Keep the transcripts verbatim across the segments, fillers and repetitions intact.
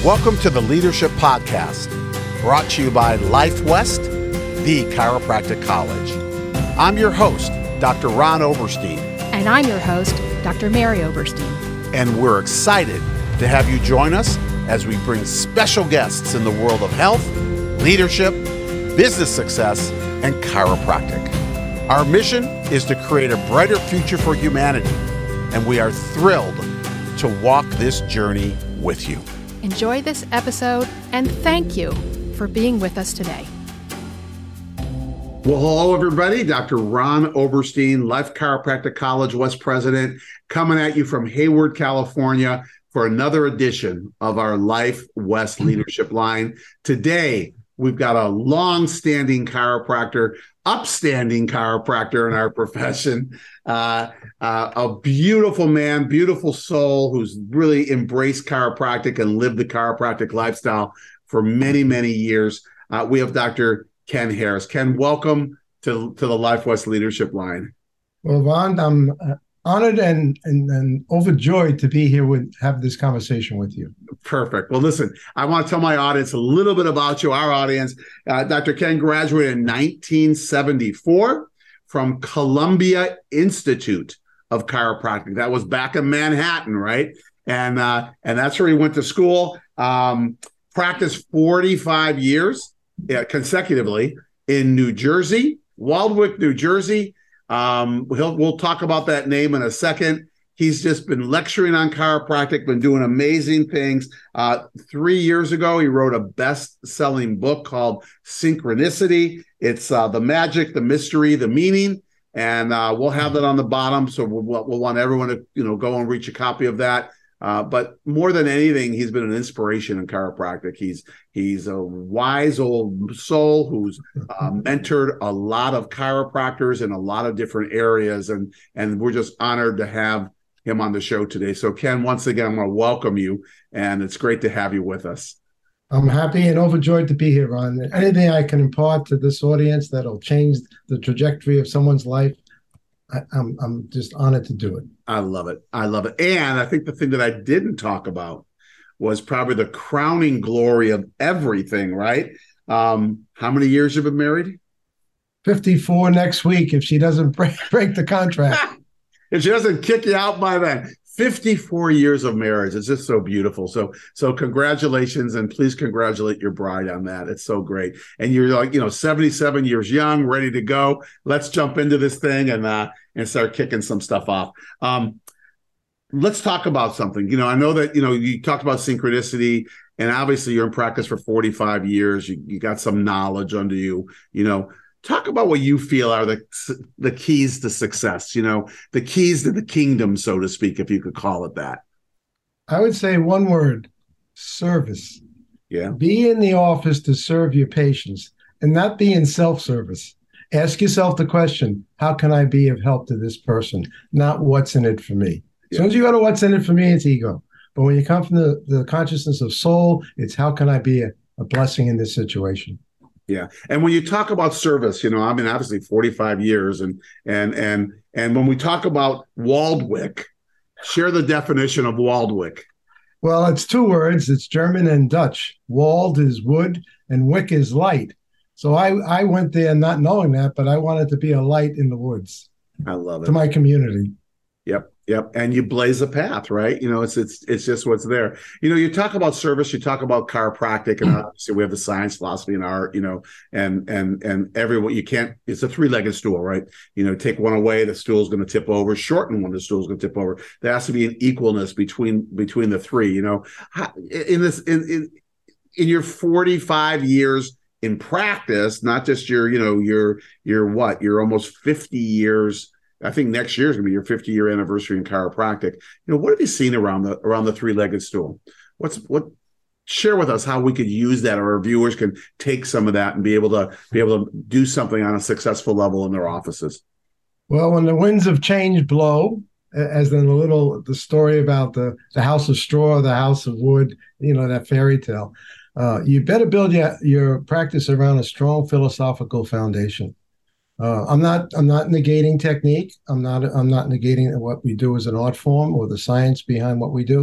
Welcome to the Leadership Podcast, brought to you by Life West, the chiropractic college. I'm your host, Doctor Ron Oberstein. And I'm your host, Doctor Mary Oberstein. And we're excited to have you join us as we bring special guests in the world of health, leadership, business success, and chiropractic. Our mission is to create a brighter future for humanity, and we are thrilled to walk this journey with you. Enjoy this episode, and thank you for being with us today. Well, hello, everybody. Doctor Ron Oberstein, Life Chiropractic College West President, coming at you from Hayward, California for another edition of our Life West Leadership Line. Today, we've got a long-standing chiropractor, upstanding chiropractor in our profession, uh, uh, a beautiful man, beautiful soul who's really embraced chiropractic and lived the chiropractic lifestyle for many, many years. Uh, we have Doctor Ken Harris. Ken, welcome to, to the Life West Leadership Line. Well, Ron, I'm uh, honored and, and and overjoyed to be here with have this conversation with you. Perfect. Well, listen, I want to tell my audience a little bit about you, our audience. Uh, Doctor Ken graduated in nineteen seventy-four from Columbia Institute of Chiropractic. That was back in Manhattan, right? And uh, and that's where he went to school. Um, practiced forty-five years uh, consecutively in New Jersey, Waldwick, New Jersey. Um, we'll, we'll talk about that name in a second. He's just been lecturing on chiropractic, been doing amazing things. Uh, three years ago, he wrote a best-selling book called Synchronicity. It's uh, the magic, the mystery, the meaning, and uh, we'll have that on the bottom. So we'll, we'll want everyone to, you know, go and reach a copy of that. Uh, but more than anything, he's been an inspiration in chiropractic. He's he's a wise old soul who's uh, mentored a lot of chiropractors in a lot of different areas, and and we're just honored to have him on the show today. So, Ken, once again, I want to welcome you, and it's great to have you with us. I'm happy and overjoyed to be here, Ron. Anything I can impart to this audience that'll change the trajectory of someone's life, I, I'm I'm just honored to do it. I love it. I love it. And I think the thing that I didn't talk about was probably the crowning glory of everything, right? Um, how many years you've been married? fifty-four next week if she doesn't break, break the contract. If she doesn't kick you out by then. fifty-four years of marriage. It's just so beautiful. So, so congratulations, and please congratulate your bride on that. It's so great. And you're like, you know, seventy-seven years young, ready to go. Let's jump into this thing and uh, and start kicking some stuff off. Um, let's talk about something. You know, I know that, you know, you talked about synchronicity, and obviously you're in practice for forty-five years. You, you got some knowledge under you, you know. Talk about what you feel are the the keys to success, you know, the keys to the kingdom, so to speak, if you could call it that. I would say one word: service. Yeah. Be in the office to serve your patients and not be in self-service. Ask yourself the question, how can I be of help to this person? Not what's in it for me. Yeah. As soon as you go to what's in it for me, it's ego. But when you come from the, the consciousness of soul, it's how can I be a, a blessing in this situation? Yeah. And when you talk about service, you know, I mean, obviously forty-five years, and and and and when we talk about Waldwick, share the definition of Waldwick. Well, it's two words. It's German and Dutch. Wald is wood and wick is light. So I, I went there not knowing that, but I wanted to be a light in the woods. I love it. To my community. Yep. Yep. And you blaze a path, right? You know, it's it's it's just what's there. You know, you talk about service, you talk about chiropractic, and obviously we have the science, philosophy, and art, you know, and and and everyone, you can't, it's a three-legged stool, right? You know, take one away, the stool's going to tip over, shorten one, the stool's going to tip over. There has to be an equalness between between the three, you know. How, in this in, in in your forty-five years in practice, not just your, you know, your your what, your almost fifty years. I think next year is going to be your fifty-year anniversary in chiropractic. You know, what have you seen around the around the three-legged stool? What's what? Share with us how we could use that, or our viewers can take some of that and be able to be able to do something on a successful level in their offices. Well, when the winds of change blow, as in the little the story about the the house of straw, the house of wood, you know, that fairy tale. Uh, you better build your your practice around a strong philosophical foundation. Uh, I'm not. I'm not negating technique. I'm not. I'm not negating what we do as an art form or the science behind what we do.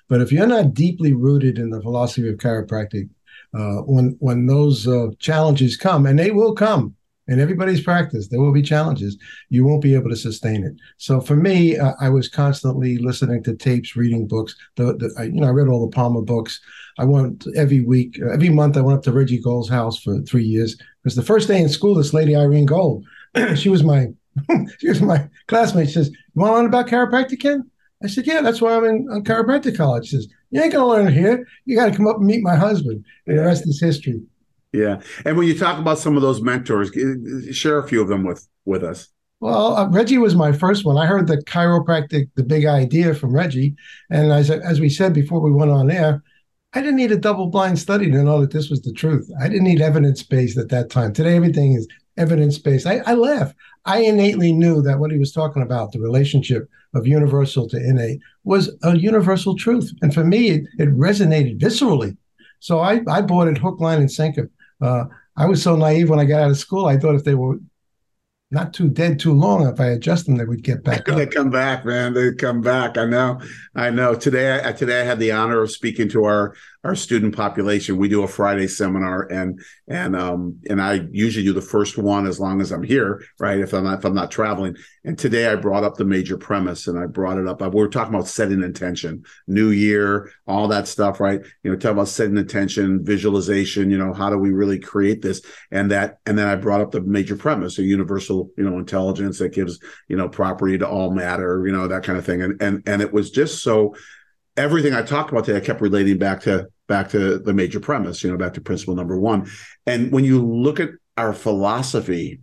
But if you're not deeply rooted in the philosophy of chiropractic, uh, when when those uh, challenges come, and they will come in everybody's practice, there will be challenges, you won't be able to sustain it. So for me, uh, I was constantly listening to tapes, reading books. The, the I, you know, I read all the Palmer books. I went every week, uh, every month. I went up to Reggie Gold's house for three years because the first day in school, this lady Irene Gold, she was my she was my classmate. She says, "You want to learn about chiropractic, Ken?" I said, "Yeah, that's why I'm in, in chiropractic college." She says, "You ain't gonna learn it here. You got to come up and meet my husband." And the rest is history. Yeah. And when you talk about some of those mentors, share a few of them with, with us. Well, uh, Reggie was my first one. I heard the chiropractic, the big idea from Reggie. And as, as we said before we went on air, I didn't need a double-blind study to know that this was the truth. I didn't need evidence-based at that time. Today, everything is evidence-based. I, I laugh. I innately knew that what he was talking about, the relationship of universal to innate, was a universal truth. And for me, it, it resonated viscerally. So I, I bought it hook, line, and sinker. Uh, I was so naive when I got out of school. I thought if they were not too dead too long, if I adjust them, they would get back up. They come back, man. They come back. I know. I know. Today, I, today I had the honor of speaking to our our student population. We do a Friday seminar, and and um and I usually do the first one as long as I'm here, right? If I'm not if I'm not traveling. And today I brought up the major premise, and I brought it up. We were talking about setting intention, New Year, all that stuff, right? You know, talk about setting intention, visualization. You know, how do we really create this? And that, and then I brought up the major premise, a universal, you know, intelligence that gives, you know, property to all matter, you know, that kind of thing. And and and it was just so. Everything I talked about today, I kept relating back to back to the major premise, you know, back to principle number one. And when you look at our philosophy,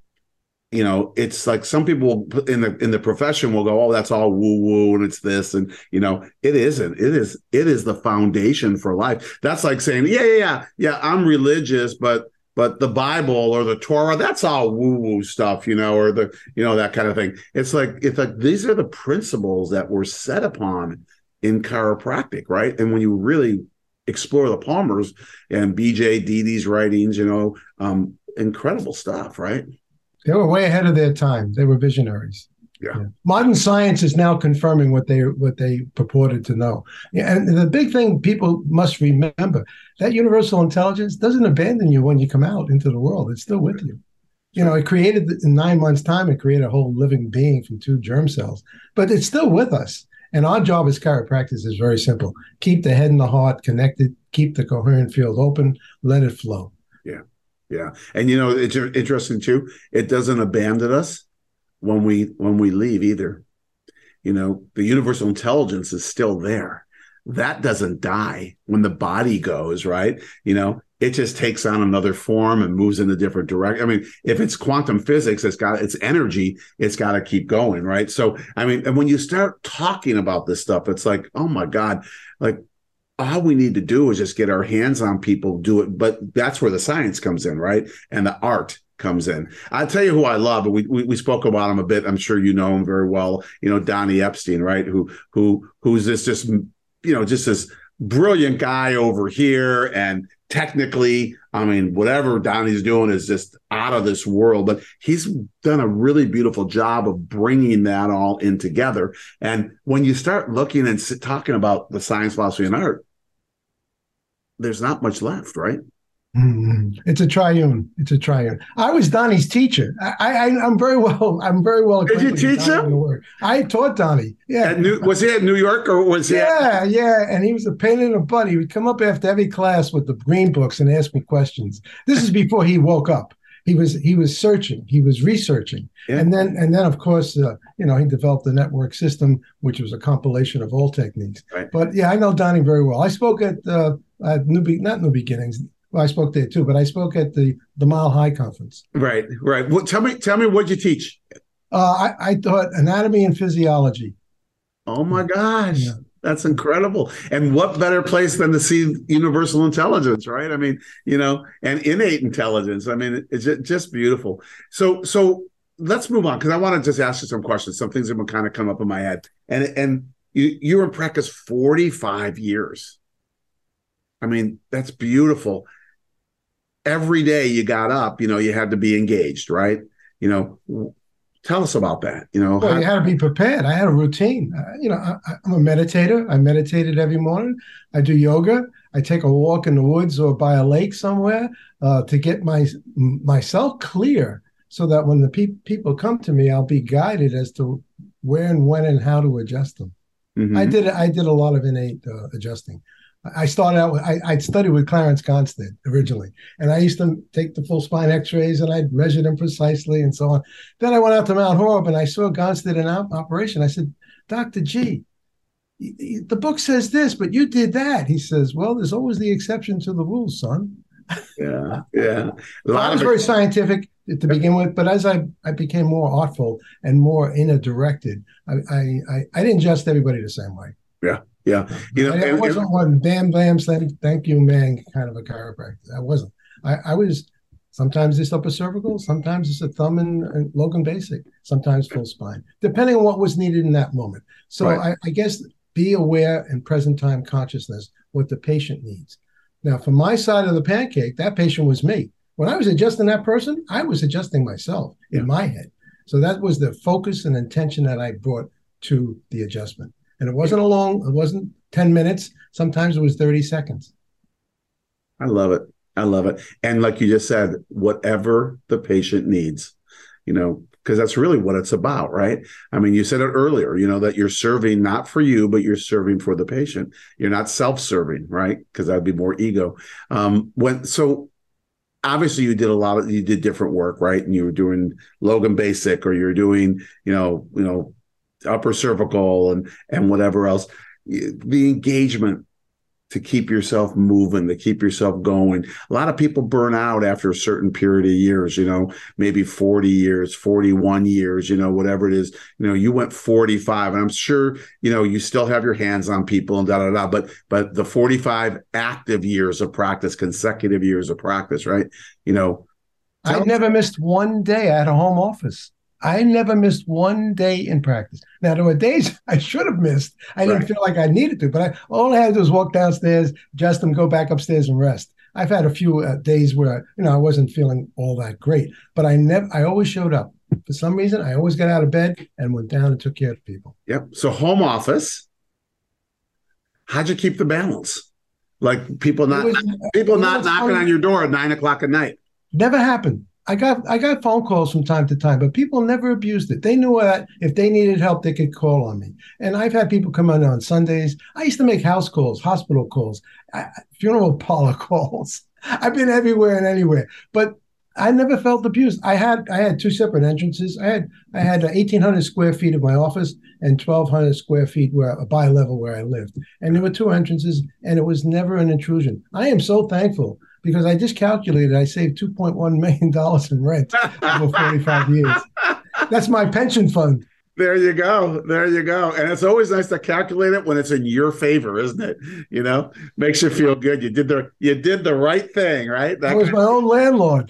you know, it's like some people in the in the profession will go, "Oh, that's all woo woo, and it's this," and you know, it isn't. It is it is the foundation for life. That's like saying, "Yeah, yeah, yeah, yeah, I'm religious, but." But the Bible or the Torah, that's all woo-woo stuff, you know, or the, you know, that kind of thing. It's like, it's like these are the principles that were set upon in chiropractic, right? And when you really explore the Palmers and B J Deedee's writings, you know, um, incredible stuff, right? They were way ahead of their time. They were visionaries. Yeah. Yeah. Modern science is now confirming what they what they purported to know. Yeah, and the big thing people must remember, that universal intelligence doesn't abandon you when you come out into the world. It's still with you. You know, it created in nine months' time, it created a whole living being from two germ cells, but it's still with us. And our job as chiropractors is very simple. Keep the head and the heart connected, keep the coherent field open, let it flow. Yeah. Yeah. And, you know, it's interesting too. It doesn't abandon us when we when we leave either. You know, the universal intelligence is still there. That doesn't die when the body goes, right? You know, it just takes on another form and moves in a different direction. I mean, if it's quantum physics, it's got its energy, it's got to keep going, right? So, I mean, and when you start talking about this stuff, it's like, oh my God, like all we need to do is just get our hands on people, do it. But that's where the science comes in, right? And the art comes in. I'll tell you who I love, but we, we we spoke about him a bit. I'm sure you know him very well. You know, Donnie Epstein, right? Who who who's this just, you know, just this brilliant guy over here. And technically, I mean, whatever Donnie's doing is just out of this world, but he's done a really beautiful job of bringing that all in together. And when you start looking and talking about the science, philosophy, and art, there's not much left, right? Mm-hmm. It's a triune. It's a triune. I was Donnie's teacher. I, I, I'm very well. I'm very well. Did you teach him? I taught Donnie. Yeah. At New, was he at New York or was he? Yeah, at- yeah. And he was a pain in the butt. He would come up after every class with the green books and ask me questions. This is before he woke up. He was he was searching. He was researching, yeah. and then and then of course, uh, you know, he developed the network system, which was a compilation of all techniques. Right. But yeah, I know Donnie very well. I spoke at uh, at New Be- not New Beginnings. Well, I spoke there too, but I spoke at the the Mile High Conference. Right, right. Well, tell me, tell me, what you teach? Uh, I, I taught anatomy and physiology. Oh my gosh, yeah. That's incredible! And what better place than to see universal intelligence, right? I mean, you know, and innate intelligence. I mean, it's just beautiful. So, so let's move on because I want to just ask you some questions. Some things that will kind of come up in my head. And and you you were in practice forty-five years. I mean, that's beautiful. Every day you got up, you know, you had to be engaged, right? You know, Tell us about that. You know, Well, how, you had to be prepared. I had a routine. Uh, you know, I, I'm a meditator. I meditated every morning. I do yoga. I take a walk in the woods or by a lake somewhere uh, to get my myself clear, so that when the pe- people come to me, I'll be guided as to where and when and how to adjust them. mm-hmm. I did. I did a lot of innate uh, adjusting. I started out with, I, I'd studied with Clarence Gonstead originally, and I used to take the full spine x-rays and I'd measure them precisely and so on. Then I went out to Mount Horeb and I saw Gonstead in op- operation. I said, Doctor G, the book says this, but you did that. He says, well, there's always the exception to the rule, son. Yeah, yeah. A So lot I was of very it, scientific to begin with, but as I, I became more artful and more inner directed, I, I, I, I didn't adjust everybody the same way. yeah, yeah. You know, I, I and, wasn't and, one bam, bam, thank, thank you, man, kind of a chiropractor. I wasn't. I, I was sometimes it's upper cervical, sometimes it's a thumb and, and Logan basic, sometimes full spine, depending on what was needed in that moment. So right. I, I guess be aware and present time consciousness what the patient needs. Now, from my side of the pancake, that patient was me. When I was adjusting that person, I was adjusting myself in Yeah. my head. So that was the focus and intention that I brought to the adjustment. And it wasn't a long, it wasn't ten minutes. Sometimes it was thirty seconds. I love it. I love it. And like you just said, whatever the patient needs, you know, because that's really what it's about, right? I mean, you said it earlier, you know, that you're serving not for you, but you're serving for the patient. You're not self-serving, right? Because that'd be more ego. Um, when so obviously you did a lot of you did different work, right? And you were doing Logan Basic, or you're doing, you know, you know, upper cervical and and whatever else. The engagement to keep yourself moving, to keep yourself going. A lot of people burn out after a certain period of years, you know, maybe forty years, forty-one years, you know, whatever it is. You know, you went forty-five, and I'm sure, you know, you still have your hands on people and da da da, but but the forty-five active years of practice, consecutive years of practice, right? You know, I never missed one day. I had a home office. I never missed one day in practice. Now, there were days I should have missed. I didn't right. feel like I needed to, but I, all I had to do was walk downstairs, adjust them, go back upstairs and rest. I've had a few uh, days where, you know, I wasn't feeling all that great, but I never, I always showed up. For some reason, I always got out of bed and went down and took care of people. Yep. So home office, how'd you keep the balance? Like people not, was, people not knocking funny. on your door at nine o'clock at night. Never happened. I got I got phone calls from time to time, but people never abused it. They knew that if they needed help, they could call on me. And I've had people come in on Sundays. I used to make house calls, hospital calls, funeral parlor calls. I've been everywhere and anywhere, but I never felt abused. I had I had two separate entrances. I had I had eighteen hundred square feet of my office and twelve hundred square feet where a bi-level where I lived. And there were two entrances, and it was never an intrusion. I am so thankful, because I just calculated I saved two point one million dollars in rent over forty-five years. That's my pension fund. There you go. There you go. And it's always nice to calculate it when it's in your favor, isn't it? You know, makes you feel good. You did the you did the right thing, right? That I was my own landlord.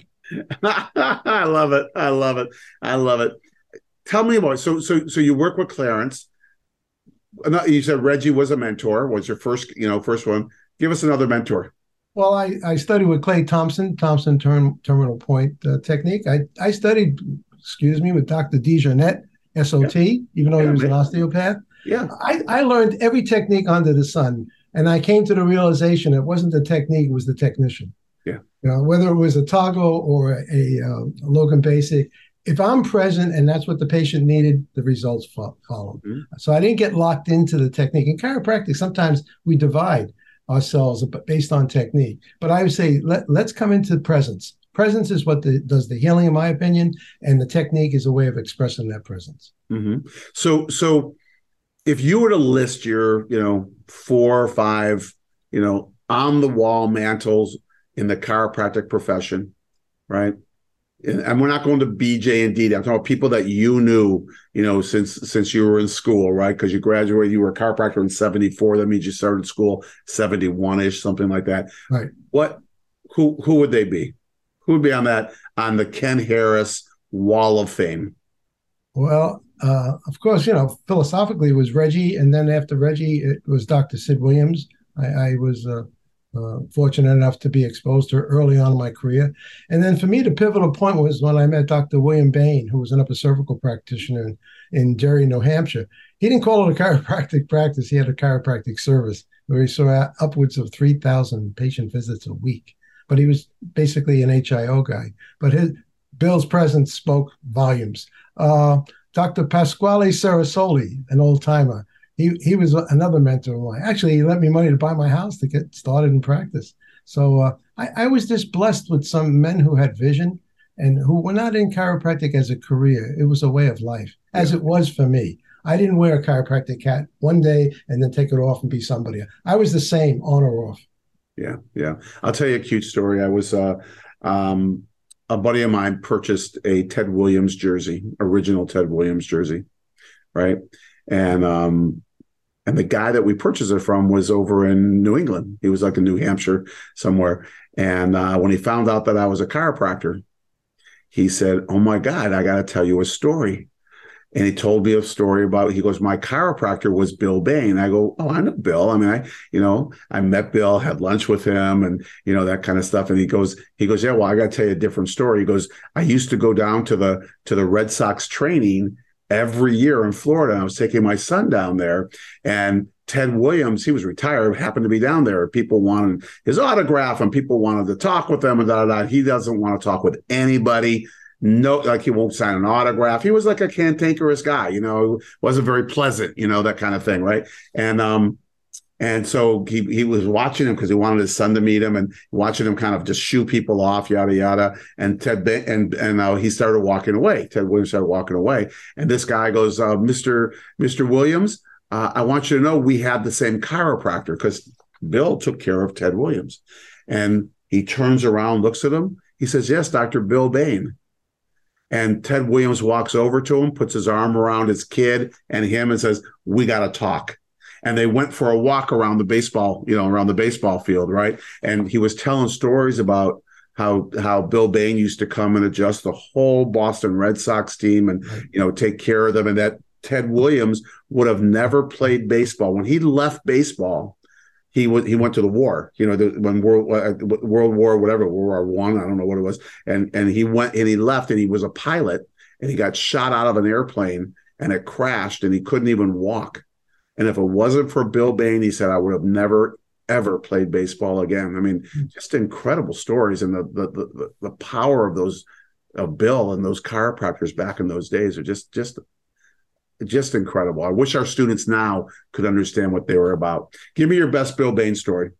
I love it. I love it. I love it. Tell me about so so so you work with Clarence. You said Reggie was a mentor. Was your first, you know, first one? Give us another mentor. Well, I, I studied with Clay Thompson, Thompson term, terminal point uh, technique. I, I studied, excuse me, with Doctor DeJarnette, S O T, yeah. even though yeah, he was man. an osteopath. Yeah. I, I learned every technique under the sun, and I came to the realization it wasn't the technique, it was the technician. Yeah. You know, whether it was a toggle or a, a, a Logan Basic, if I'm present and that's what the patient needed, the results fo- follow. Mm-hmm. So I didn't get locked into the technique. In chiropractic, sometimes we divide ourselves based on technique. But I would say, let, let's come into presence. Presence is what the, does the healing, in my opinion, and the technique is a way of expressing that presence. Mm-hmm. So, so if you were to list your, you know, four or five, you know, on the wall mantles in the chiropractic profession, right? And we're not going to B J and D D. I'm talking about people that you knew, you know, since since you were in school, right? Because you graduated, you were a chiropractor in seventy-four. That means you started school seventy-one-ish, something like that. Right. What? Who? Who would they be? Who would be on that on the Ken Harris Wall of Fame? Well, uh, of course, you know, philosophically it was Reggie, and then after Reggie, it was Doctor Sid Williams. I, I was uh, Uh, fortunate enough to be exposed to her early on in my career. And then for me, the pivotal point was when I met Doctor William Bain, who was an upper cervical practitioner in, in Derry, New Hampshire. He didn't call it a chiropractic practice. He had a chiropractic service where he saw upwards of three thousand patient visits a week. But he was basically an H I O guy. But his Bill's presence spoke volumes. Uh, Doctor Pasquale Sarasoli, an old timer, He he was another mentor of mine. Actually, he lent me money to buy my house to get started in practice. So uh, I, I was just blessed with some men who had vision and who were not in chiropractic as a career. It was a way of life, as it was for me. I didn't wear a chiropractic hat one day and then take it off and be somebody. I was the same, on or off. Yeah, yeah. I'll tell you a cute story. I was, uh, um, a buddy of mine purchased a Ted Williams jersey, original Ted Williams jersey, right? And um, and the guy that we purchased it from was over in New England. He was like in New Hampshire somewhere. And uh, when he found out that I was a chiropractor, he said, "Oh my God, I got to tell you a story." And he told me a story about, he goes, "My chiropractor was Bill Bain." I go, "Oh, I know Bill. I mean, I, you know, I met Bill, had lunch with him and, you know, that kind of stuff." And he goes, he goes, "Yeah, well, I got to tell you a different story." He goes, "I used to go down to the, to the Red Sox training every year in Florida. I was taking my son down there, and Ted Williams, he was retired, happened to be down there. People wanted his autograph and people wanted to talk with him and da, da, da. He doesn't want to talk with anybody. No, like he won't sign an autograph. He was like a cantankerous guy, you know, wasn't very pleasant, you know, that kind of thing. Right. And, um, and so he, he was watching him because he wanted his son to meet him and watching him kind of just shoo people off, yada, yada. And Ted, and, and uh, he started walking away. Ted Williams started walking away. And this guy goes, uh, Mister Mister Williams, uh, I want you to know we have the same chiropractor, because Bill took care of Ted Williams. And he turns around, looks at him. He says, "Yes, Doctor Bill Bain." And Ted Williams walks over to him, puts his arm around his kid and him and says, "We got to talk." And they went for a walk around the baseball, you know, around the baseball field, right? And he was telling stories about how how Bill Bain used to come and adjust the whole Boston Red Sox team and, you know, take care of them. And that Ted Williams would have never played baseball. When he left baseball, he went he went to the war, you know, the, when World uh, World War, whatever, World War One, I, I don't know what it was. And and he went and he left and he was a pilot and he got shot out of an airplane and it crashed and he couldn't even walk. And if it wasn't for Bill Bain, he said, I would have never, ever played baseball again. I mean, just incredible stories. And the the the, the power of those of Bill and those chiropractors back in those days are just just just incredible. I wish our students now could understand what they were about. Give me your best Bill Bain story.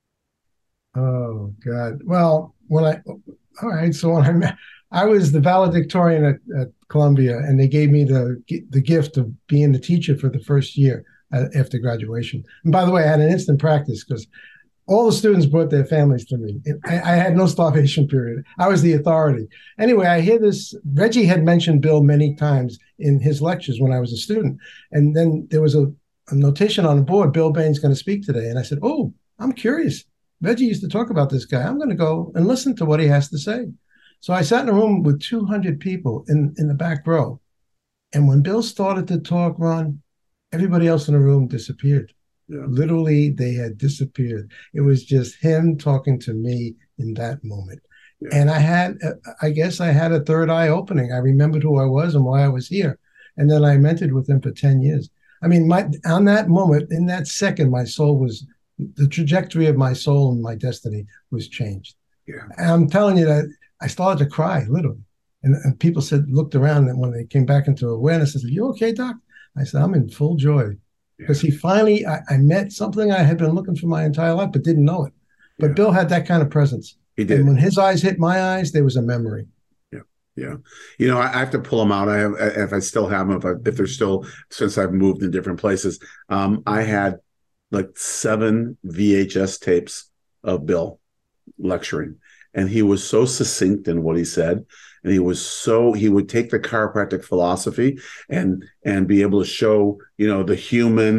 Oh God. Well, when I all right, so when I met, I was the valedictorian at, at Columbia, and they gave me the the gift of being the teacher for the first year after graduation. And by the way, I had an instant practice because all the students brought their families to me. I, I had no starvation period. I was the authority. Anyway, I hear this. Reggie had mentioned Bill many times in his lectures when I was a student. And then there was a, a notation on the board, Bill Bain's going to speak today. And I said, oh, I'm curious. Reggie used to talk about this guy. I'm going to go and listen to what he has to say. So I sat in a room with two hundred people in, in the back row. And when Bill started to talk, Ron, everybody else in the room disappeared. Yeah. Literally, they had disappeared. It was just him talking to me in that moment. Yeah. And I had, I guess I had a third eye opening. I remembered who I was and why I was here. And then I mentored with him for ten years. I mean, my on that moment, in that second, my soul was, the trajectory of my soul and my destiny was changed. Yeah. And I'm telling you that I started to cry, literally. And, and people said, looked around, and when they came back into awareness, I said, "You okay, Doc?" I said, "I'm in full joy." Because he finally, I, I met something I had been looking for my entire life, but didn't know it. But yeah. Bill had that kind of presence. He did. And when his eyes hit my eyes, there was a memory. Yeah, yeah. You know, I, I have to pull them out. I have, if I still have them, if, I, if they're still, since I've moved in different places. Um, I had like seven V H S tapes of Bill lecturing. And he was so succinct in what he said. And he was so, he would take the chiropractic philosophy and and be able to show, you know, the human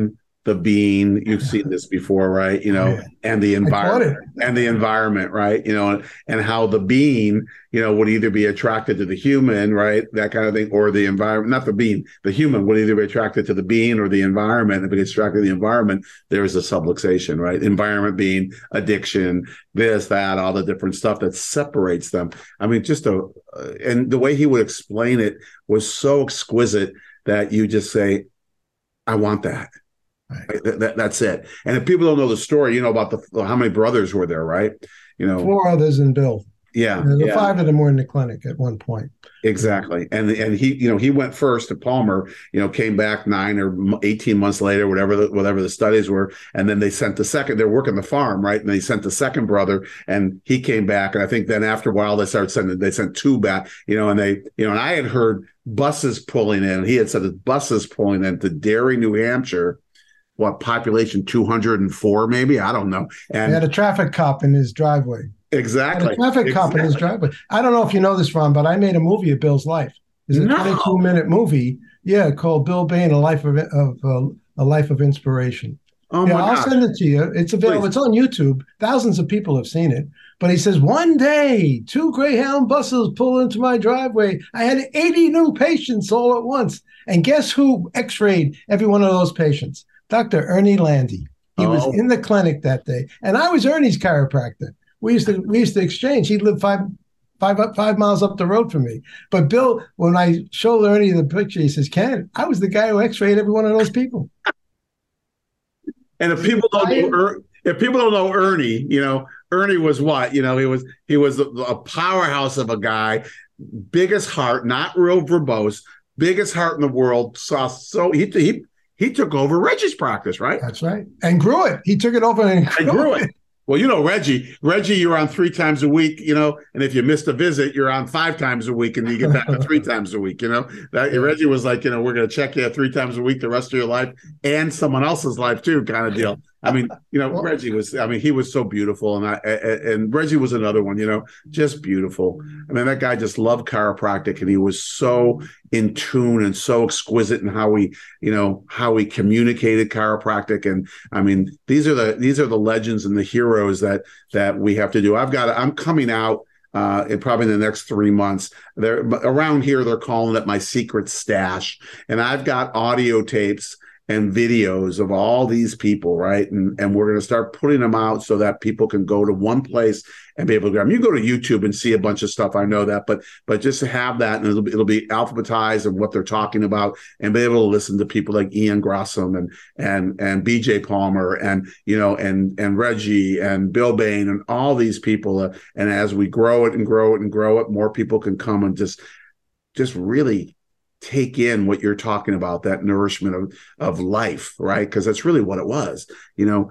the being. You've seen this before, right? You know, Oh, yeah. and the I caught environment it. and the environment, right? You know, and, and how the being, you know, would either be attracted to the human, right? That kind of thing, or the environment, not the being, the human would either be attracted to the being or the environment. If it gets attracted to the environment, there's a subluxation, right? Environment being addiction, this, that, all the different stuff that separates them. I mean, just a, uh, and the way he would explain it was so exquisite that you just say, I want that. Right. That, that, that's it. And if people don't know the story, you know about the how many brothers were there, right? You know, Four others and Bill. Yeah, the yeah. Five of them were in the clinic at one point. Exactly. And and he, you know, he went first to Palmer, you know, came back nine or eighteen months later, whatever the, whatever the studies were. And then they sent the second, they're working the farm, right? And they sent the second brother and he came back. And I think then after a while, they started sending, they sent two back, you know, and they, you know, and I had heard buses pulling in. And he had said that buses pulling in to Derry, New Hampshire. What, population two hundred four, maybe? I don't know. And he had a traffic cop in his driveway. Exactly. A traffic exactly. cop in his driveway. I don't know if you know this, Ron, but I made a movie of Bill's life. It's a no. twenty-two minute movie, yeah, called Bill Bain: A Life of of uh, A Life of Inspiration. Oh yeah, my I'll gosh. send it to you. It's available. Please. It's on YouTube. Thousands of people have seen it. But he says, one day, two Greyhound buses pull into my driveway. I had eighty new patients all at once. And guess who x-rayed every one of those patients? Doctor Ernie Landy. He oh. was in the clinic that day. And I was Ernie's chiropractor. We used to we used to exchange. He lived five, five, five miles up the road from me. But Bill, when I showed Ernie the picture, he says, Ken, I was the guy who x-rayed every one of those people. And if people don't know, if people don't know Ernie, you know, Ernie was what? You know, he was he was a, a powerhouse of a guy, biggest heart, not real verbose, biggest heart in the world. Saw so he he he took over Reggie's practice, right? That's right, and grew it. He took it over and grew, and grew it. it. Well, you know, Reggie, Reggie, you're on three times a week, you know, and if you missed a visit, you're on five times a week and you get back to three times a week, you know. That Reggie was like, you know, we're going to check you three times a week the rest of your life and someone else's life too, kind of deal. I mean, you know, well, Reggie was, I mean, he was so beautiful. And I, and Reggie was another one, you know, just beautiful. I mean, that guy just loved chiropractic and he was so in tune and so exquisite in how we, you know, how we communicated chiropractic. And I mean, these are the, these are the legends and the heroes that, that we have to do. I've got, I'm coming out uh, in probably in the next three months. They're around here. They're calling it my secret stash. And I've got audio tapes and videos of all these people, right? And and we're going to start putting them out so that people can go to one place and be able to grab them. You go to YouTube and see a bunch of stuff. I know that, but but just to have that, and it'll be, it'll be alphabetized and what they're talking about, and be able to listen to people like Ian Grossum and and and B J Palmer and you know and and Reggie and Bill Bain and all these people. Uh, and as we grow it and grow it and grow it, more people can come and just just really take in what you're talking about, that nourishment of, of life, right? Because that's really what it was, you know.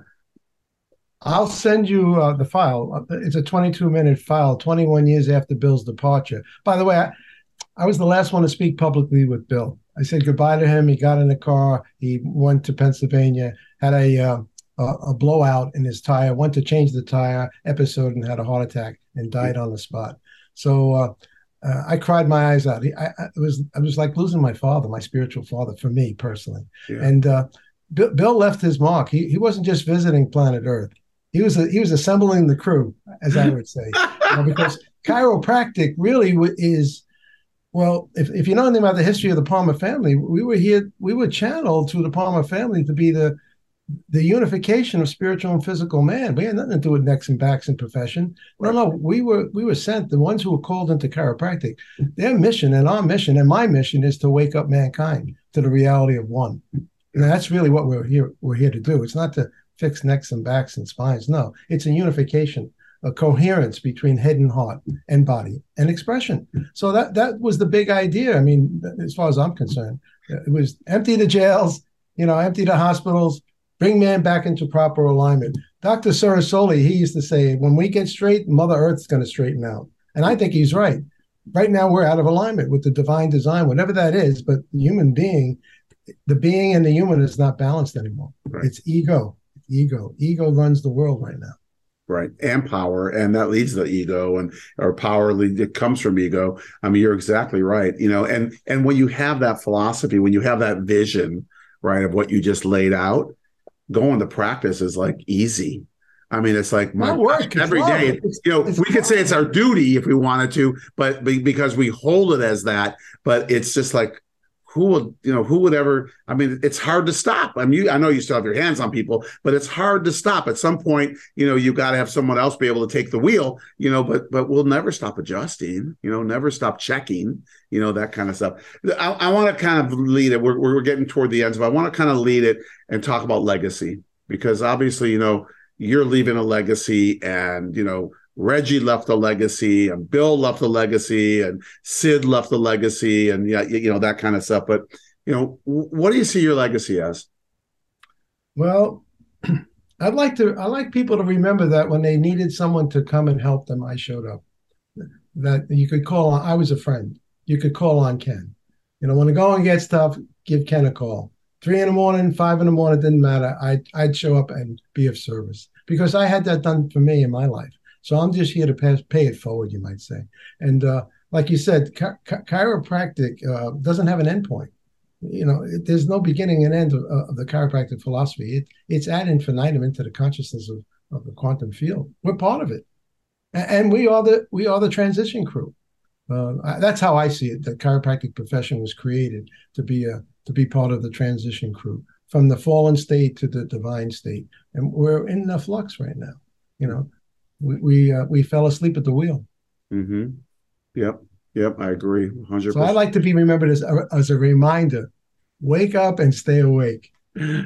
I'll send you uh, the file. It's a twenty-two minute file, twenty-one years after Bill's departure. By the way, I, I was the last one to speak publicly with Bill. I said goodbye to him. He got in the car. He went to Pennsylvania, had a, uh, a, a blowout in his tire, went to change the tire, episode, and had a heart attack and died on the spot. So, uh, Uh, I cried my eyes out. I, I it was I was like losing my father, my spiritual father, for me personally. Yeah. And uh, Bill, Bill left his mark. He he wasn't just visiting planet Earth. He was a, he was assembling the crew, as I would say, you know, because chiropractic really is, well, if if you know anything about the history of the Palmer family, we were here. We were channeled through the Palmer family to be the the unification of spiritual and physical man. We had nothing to do with necks and backs and profession. No, no, we were we were sent, the ones who were called into chiropractic. Their mission and our mission and my mission is to wake up mankind to the reality of one. And that's really what we're here we're here to do. It's not to fix necks and backs and spines. No, it's a unification, a coherence between head and heart and body and expression. So that that was the big idea. I mean, as far as I'm concerned, it was empty the jails, you know, empty the hospitals, bring man back into proper alignment. Doctor Sarasoli, he used to say, when we get straight, Mother Earth's going to straighten out. And I think he's right. Right now, we're out of alignment with the divine design, whatever that is. But the human being, the being and the human is not balanced anymore. Right. It's ego, ego. Ego runs the world right now. Right. And power. And that leads to ego, and or power lead, it comes from ego. I mean, you're exactly right. You know, and and when you have that philosophy, when you have that vision, right, of what you just laid out, going to practice is like easy. I mean, it's like my Not work, gosh, every it's day. love. It's- You know, it's we could say love. it's our duty if we wanted to, but be- because we hold it as that. But it's just like, who would, you know, who would ever? I mean, it's hard to stop. I mean, you, I know you still have your hands on people, but it's hard to stop. At some point, you know, you got to have someone else be able to take the wheel. You know, but but we'll never stop adjusting. You know, never stop checking. You know, that kind of stuff. I, I want to kind of lead it. We're we're getting toward the ends, but I want to kind of lead it and talk about legacy, because obviously, you know, you're leaving a legacy, and you know, Reggie left a legacy, and Bill left a legacy, and Sid left a legacy, and yeah, you know, that kind of stuff. But you know, what do you see your legacy as? Well, I'd like to. I like people to remember that when they needed someone to come and help them, I showed up. That you could call on. I was a friend. You could call on Ken. You know, when the going gets tough, give Ken a call. Three in the morning, five in the morning, didn't matter. I'd I'd show up and be of service, because I had that done for me in my life. So I'm just here to pass, pay it forward, you might say. And uh, like you said, chi- chi- chiropractic uh, doesn't have an endpoint. You know, it, there's no beginning and end of, of the chiropractic philosophy. It, it's ad infinitum into the consciousness of, of the quantum field. We're part of it, and, and we are the we are the transition crew. Uh, I, that's how I see it. The chiropractic profession was created to be a to be part of the transition crew, from the fallen state to the divine state, and we're in the flux right now. You know, we we, uh, we fell asleep at the wheel. Mm-hmm. Yep. Yep. I agree. one hundred percent. So I like to be remembered as a, as a reminder: wake up and stay awake. You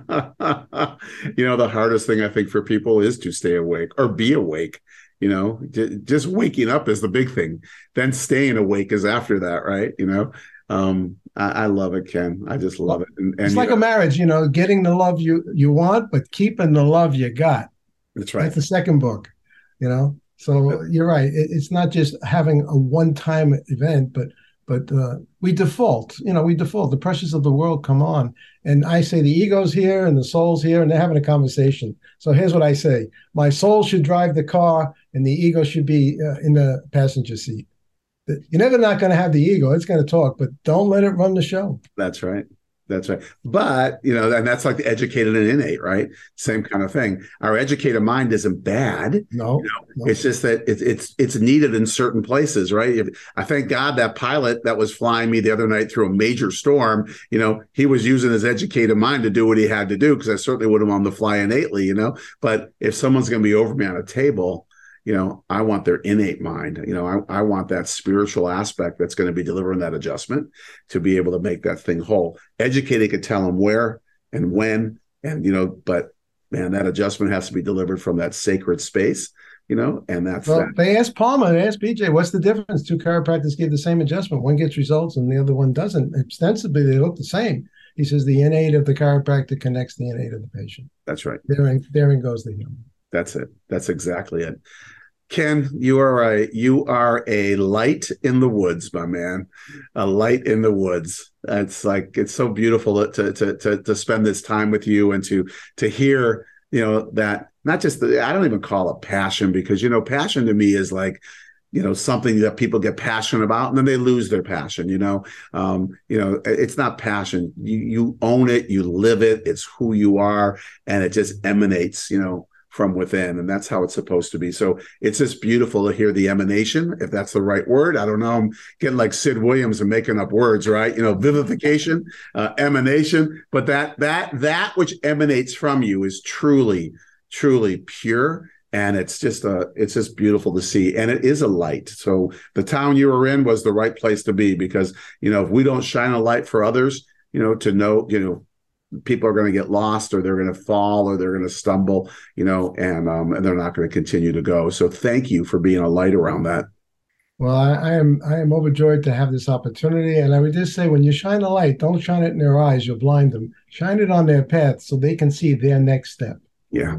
know, the hardest thing I think for people is to stay awake or be awake. You know, j- just waking up is the big thing. Then staying awake is after that, right? You know, um, I, I love it, Ken. I just love it. And, and It's like know, a marriage, you know, getting the love you you want, but keeping the love you got. that's right. That's the second book, you know. So you're right. It, it's not just having a one-time event, but but uh, we default. You know, we default. The pressures of the world come on, and I say the ego's here and the soul's here, and they're having a conversation. So here's what I say: my soul should drive the car, and the ego should be uh, in the passenger seat. You're never not going to have the ego. It's going to talk, but don't let it run the show. That's right. That's right. But, you know, and that's like the educated and innate, right? Same kind of thing. Our educated mind isn't bad. No, you know, no. It's just that it's it's it's needed in certain places, right? If, I thank God that pilot that was flying me the other night through a major storm, you know, he was using his educated mind to do what he had to do, because I certainly wouldn't want him to fly innately, you know. But if someone's going to be over me on a table, you know, I want their innate mind. You know, I, I want that spiritual aspect that's going to be delivering that adjustment to be able to make that thing whole. Educated could tell them where and when, and, you know, but man, that adjustment has to be delivered from that sacred space, you know, and that's Well, that. they asked Palmer, they asked B J, what's the difference? Two chiropractors give the same adjustment. One gets results and the other one doesn't. Ostensibly, they look the same. He says the innate of the chiropractor connects the innate of the patient. That's right. Therein, therein goes the human. That's it. That's exactly it. Ken, you are a you are a light in the woods, my man. A light in the woods. It's like it's so beautiful to to to to spend this time with you, and to to hear, you know, that not just the, I don't even call it passion, because, you know, passion to me is like, you know, something that people get passionate about and then they lose their passion. You know, um, you know, it's not passion. You you own it, you live it. It's who you are, and it just emanates, you know, from within, and that's how it's supposed to be. So it's just beautiful to hear the emanation, if that's the right word. I don't know. I'm getting like Sid Williams and making up words, right? You know, vivification, uh, emanation, but that that that which emanates from you is truly, truly pure. And it's just a, it's just beautiful to see. And it is a light. So the town you were in was the right place to be, because, you know, if we don't shine a light for others, you know, to know, you know, people are going to get lost, or they're going to fall, or they're going to stumble, you know, and um, and they're not going to continue to go. So thank you for being a light around that. Well, I, I am I am overjoyed to have this opportunity. And I would just say, when you shine a light, don't shine it in their eyes. You'll blind them. Shine it on their path so they can see their next step. Yeah.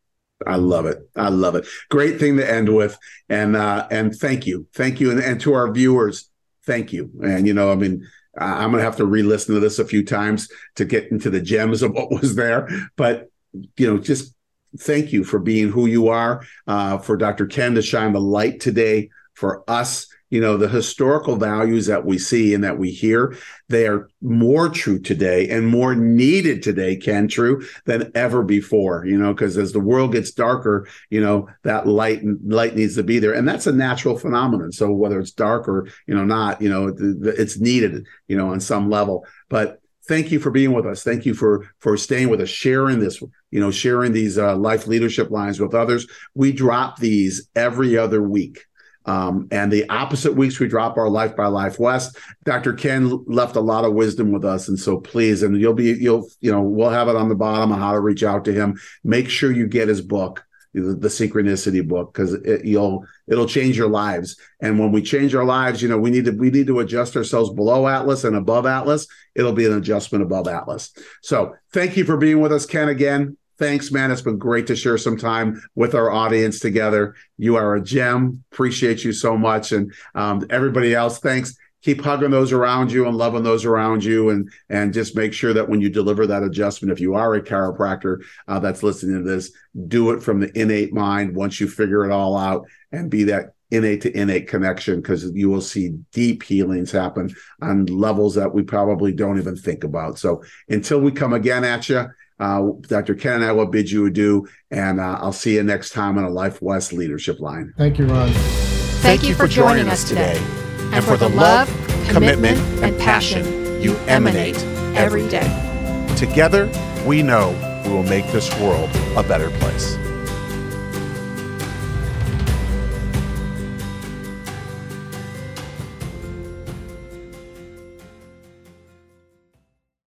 I love it. I love it. Great thing to end with. And uh, and thank you. Thank you. And, and to our viewers, thank you. And, you know, I mean, I'm going to have to re-listen to this a few times to get into the gems of what was there. But, you know, just thank you for being who you are, uh, for Doctor Ken to shine the light today for us. You know, the historical values that we see and that we hear, they are more true today and more needed today, Ken, true, than ever before, you know, because as the world gets darker, you know, that light light needs to be there. And that's a natural phenomenon. So whether it's dark or, you know, not, you know, it's needed, you know, on some level. But thank you for being with us. Thank you for for staying with us, sharing this, you know, sharing these uh, life leadership lines with others. We drop these every other week. Um, and the opposite weeks, we drop our Life by Life West. Doctor Ken left a lot of wisdom with us. And so please, and you'll be, you'll, you know, we'll have it on the bottom on how to reach out to him. Make sure you get his book, the, the Synchronicity book, because it, you'll, it'll change your lives. And when we change our lives, you know, we need to, we need to adjust ourselves below Atlas and above Atlas. It'll be an adjustment above Atlas. So thank you for being with us, Ken, again. Thanks, man. It's been great to share some time with our audience together. You are a gem. Appreciate you so much. And um, everybody else, thanks. Keep hugging those around you and loving those around you. And, and just make sure that when you deliver that adjustment, if you are a chiropractor uh, that's listening to this, do it from the innate mind once you figure it all out and be that innate to innate connection, because you will see deep healings happen on levels that we probably don't even think about. So until we come again at you, Uh, Doctor Ken and I will bid you adieu, and uh, I'll see you next time on a Life West Leadership Line. Thank you, Ron. Thank, Thank you for joining us today, and for the love, commitment, and passion you emanate every day. Together, we know we will make this world a better place.